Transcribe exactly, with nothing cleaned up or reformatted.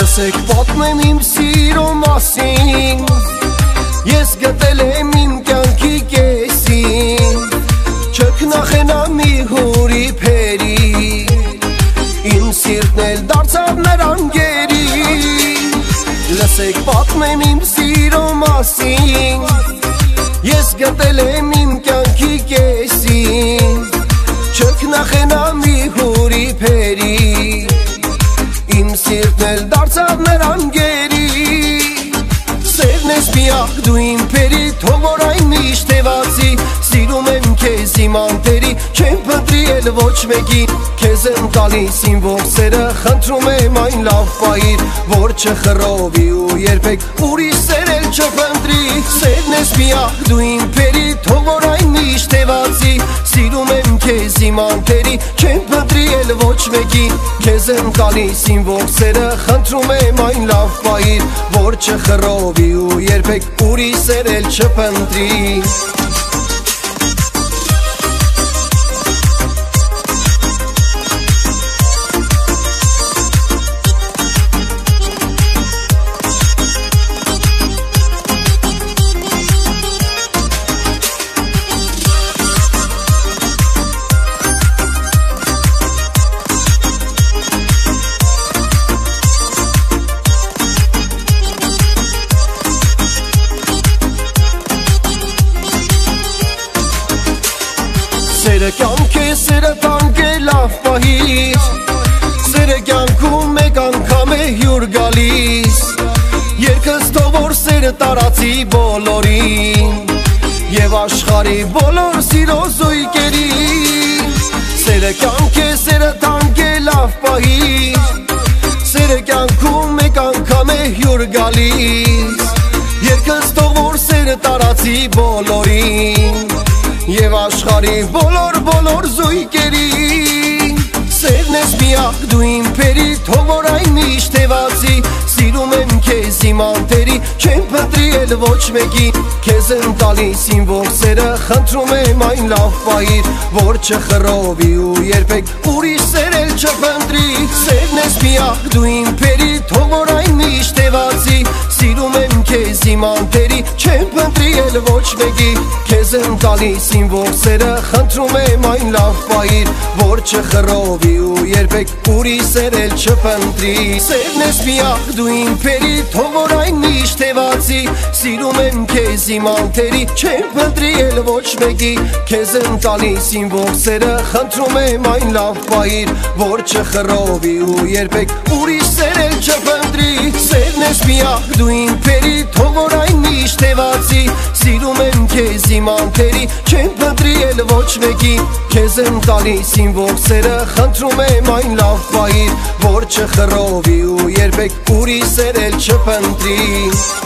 Լսեք պատմեմ իմ սիրո մասին, ես գտել եմ իմ կյանքի կեսին, չքնախենա մի հուրի փերի, իմ սիրտն էլ դարձավ նրան գերի։ Լսեք պատմեմ իմ սիրո մասին, ես գտել եմ իմ կյանքի կեսին, չքնախենա մի հուրի փերի, իմ սիրտն էլ դարձավ նրան գերի։ Սերն ես միակ դու իմ փերի, թող որ այն միշտ տևացի, սիրում եմ քեզ իմ անտերի, չեմ փնտրի էլ ոչ մեկին, քեզ եմ տալիս իմ ողջ սերը, խնդրում եմ այն լավ պահիր, որ չխռովի ու երբեք ուրիշ սեր էլ չփնտրի։ Սերն ես միակ դու իմ փերի, թող որ այն միշտ տևացի, սիրում եմ քեզ իմ անտերի, չեմ փնտրի էլ ոչ մեկին, քեզ եմ տալիս իմ ողջ սերը, խնդրում եմ այն լավ պահիր, որ չխռովի ու երբեք ուրիշ սեր էլ չփնտրի։ Սերը կյանք է, սերը տանք է լավ պահիր, սերը կյանքում մեկ անգամ է հյուր գալիս, երկս թող որ սերը տարածի բոլորին և աշխարհի բոլոր սիրո զույգերին։ Սերը կյանք է, սերը տանք է լավ պահիր, սերը կյանքում մեկ անգամ է հյուր գալիս, երկս թող որ սերը տարածի բոլորին և աշխարհի բոլոր բոլոր զույգերին։ Սերն ես միակ դու իմ փերի, թող որ այն միշտ տևացի, սիրում եմ քեզ իմ անտերի, չեմ փնտրի էլ ոչ մեկին, քեզ եմ տալիս իմ ողջ սերը, խնդրում եմ այն լավ պահիր, որ չխռովի ու երբեք ուրիշ սեր էլ չփնտրի։ Սերն ես միակ դու իմ փերի, թող որ այն միշտ տևացի, սիրում եմ քեզ իմ անտերի, չեմ փնտրի էլ ոչ մեկին, քեզ եմ տալիս իմ ողջ սերը, խնդրում եմ այն լավ պահիր, որ չխռովի ու երբեք ուրիշ սեր էլ չփնտրի։ Սերն ես միակ դու իմ փերի, թող որ այն միշտ տևացի, սիրում եմ քեզ իմ անտերի, չեմ փնտրի էլ ոչ մեկի, քեզ եմ տալիս իմ ողջ սերը, խնդրում եմ այն լավ պահիր, որ չխռովի ու երբեք ուրիշ սեր էլ չփնտրի։ Սերն ես միակ դու իմ փերի, թող որ այն միշտ տևացի, սիրում եմ քեզ իմ անտերի, չեմ փնտրի էլ ոչ մեկին, քեզ եմ տալիս իմ ողջ սերը, խնդրում եմ այն լավ պահիր, որ չխռովի ու երբեք ուրիշ սեր էլ չփնտրի։